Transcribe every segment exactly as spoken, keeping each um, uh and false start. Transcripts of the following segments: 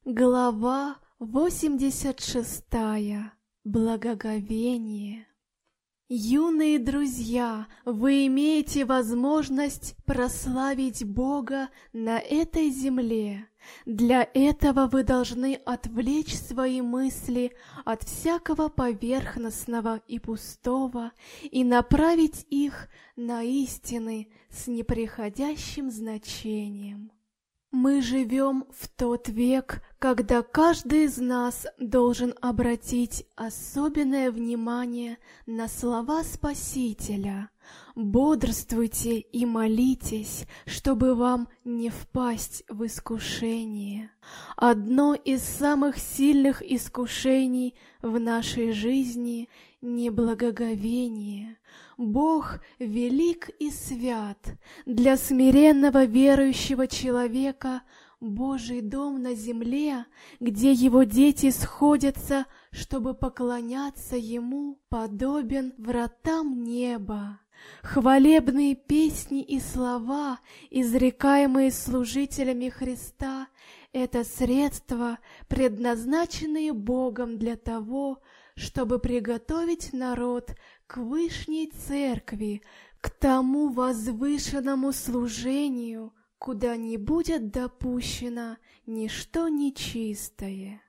Глава восемьдесят шестая. Благоговение. Юные друзья, вы имеете возможность прославить Бога на этой земле. Для этого вы должны отвлечь свои мысли от всякого поверхностного и пустого и направить их на истины с непреходящим значением. Мы живем в тот век, когда каждый из нас должен обратить особенное внимание на слова Спасителя. Бодрствуйте и молитесь, чтобы вам не впасть в искушение. Одно из самых сильных искушений в нашей жизни — неблагоговение. Бог велик и свят. Для смиренного верующего человека Божий дом на земле, где его дети сходятся, чтобы поклоняться Ему, подобен вратам неба. Хвалебные песни и слова, изрекаемые служителями Христа, — это средства, предназначенные Богом для того, чтобы приготовить народ к вышней церкви, к тому возвышенному служению, куда не будет допущено ничто нечистое.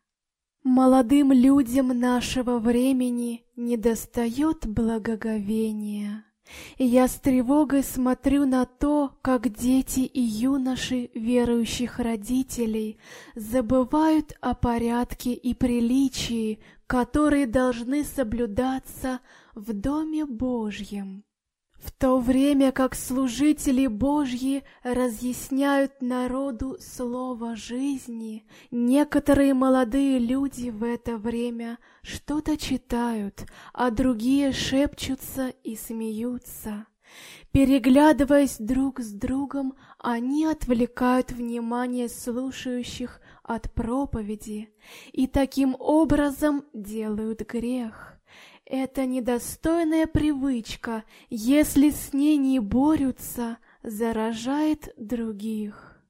Молодым людям нашего времени недостает благоговения. Я с тревогой смотрю на то, как дети и юноши верующих родителей забывают о порядке и приличии, которые должны соблюдаться в Доме Божьем. В то время как служители Божьи разъясняют народу слово жизни, некоторые молодые люди в это время что-то читают, а другие шепчутся и смеются. Переглядываясь друг с другом, они отвлекают внимание слушающих от проповеди и таким образом делают грех. Эта недостойная привычка, если с ней не борются, заражает других.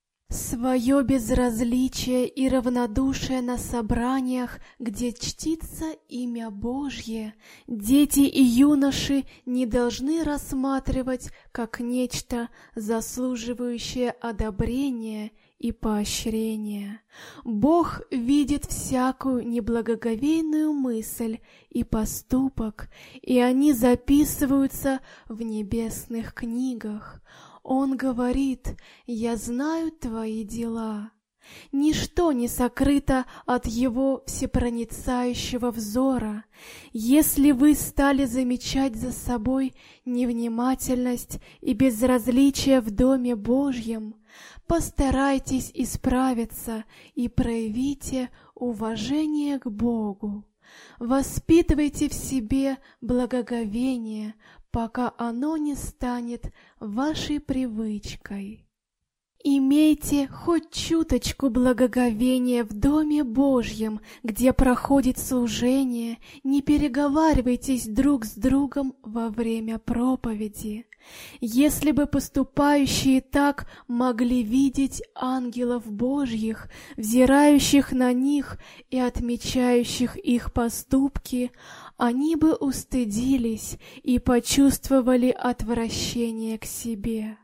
Свое безразличие и равнодушие на собраниях, где чтится имя Божье, дети и юноши не должны рассматривать как нечто, заслуживающее одобрения и поощрения. Бог видит всякую неблагоговейную мысль и поступок, и они записываются в небесных книгах. Он говорит: «Я знаю твои дела». Ничто не сокрыто от Его всепроницающего взора. Если вы стали замечать за собой невнимательность и безразличие в Доме Божьем, постарайтесь исправиться и проявите уважение к Богу. Воспитывайте в себе благоговение, пока оно не станет вашей привычкой. Имейте хоть чуточку благоговения в Доме Божьем, где проходит служение, не переговаривайтесь друг с другом во время проповеди. Если бы поступающие так могли видеть ангелов Божьих, взирающих на них и отмечающих их поступки, они бы устыдились и почувствовали отвращение к себе.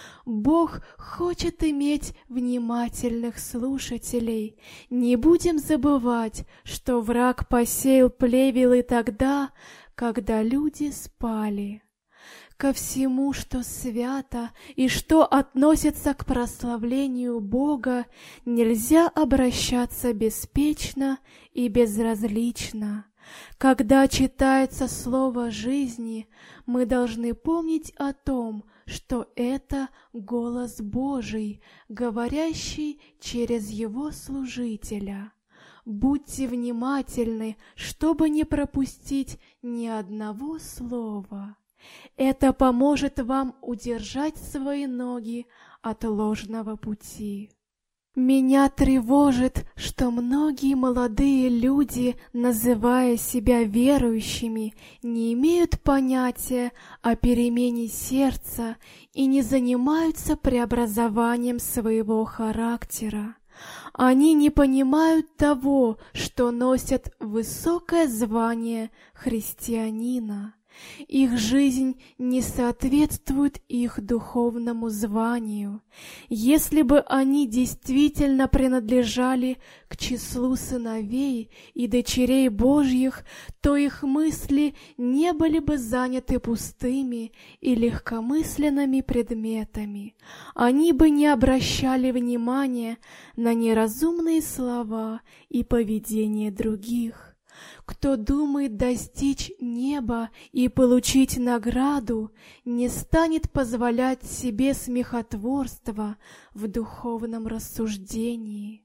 Бог хочет иметь внимательных слушателей. Не будем забывать, что враг посеял плевелы тогда, когда люди спали. Ко всему, что свято и что относится к прославлению Бога, нельзя обращаться беспечно и безразлично. Когда читается слово жизни, мы должны помнить о том, что это голос Божий, говорящий через Его служителя. Будьте внимательны, чтобы не пропустить ни одного слова. Это поможет вам удержать свои ноги от ложного пути. Меня тревожит, что многие молодые люди, называя себя верующими, не имеют понятия о перемене сердца и не занимаются преобразованием своего характера. Они не понимают того, что носят высокое звание христианина. Их жизнь не соответствует их духовному званию. Если бы они действительно принадлежали к числу сыновей и дочерей Божьих, то их мысли не были бы заняты пустыми и легкомысленными предметами. Они бы не обращали внимания на неразумные слова и поведение других. Кто думает достичь неба и получить награду, не станет позволять себе смехотворства в духовном рассуждении.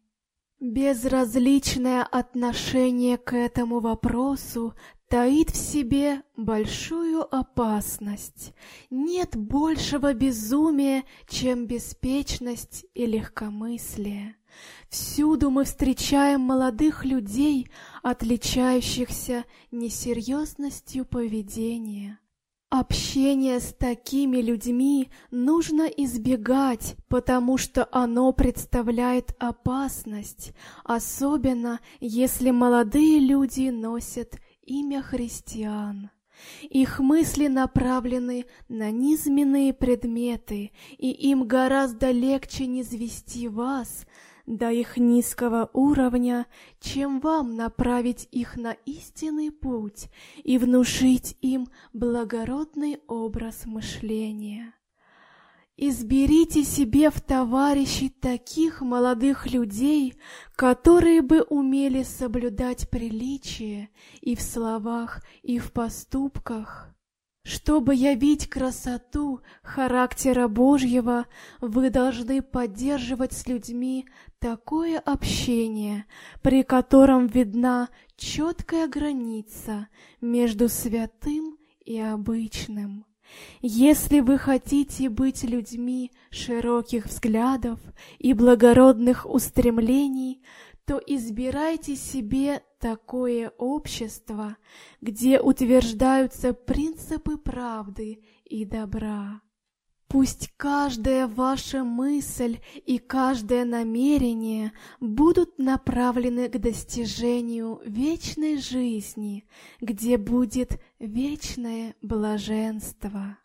Безразличное отношение к этому вопросу таит в себе большую опасность. Нет большего безумия, чем беспечность и легкомыслие. Всюду мы встречаем молодых людей, отличающихся несерьезностью поведения. Общение с такими людьми нужно избегать, потому что оно представляет опасность, особенно если молодые люди носят имя христиан. Их мысли направлены на низменные предметы, и им гораздо легче низвести вас до их низкого уровня, чем вам направить их на истинный путь и внушить им благородный образ мышления. Изберите себе в товарищи таких молодых людей, которые бы умели соблюдать приличие и в словах, и в поступках. Чтобы явить красоту характера Божьего, вы должны поддерживать с людьми такое общение, при котором видна четкая граница между святым и обычным. Если вы хотите быть людьми широких взглядов и благородных устремлений, то избирайте себе такое общество, где утверждаются принципы правды и добра. Пусть каждая ваша мысль и каждое намерение будут направлены к достижению вечной жизни, где будет вечное блаженство.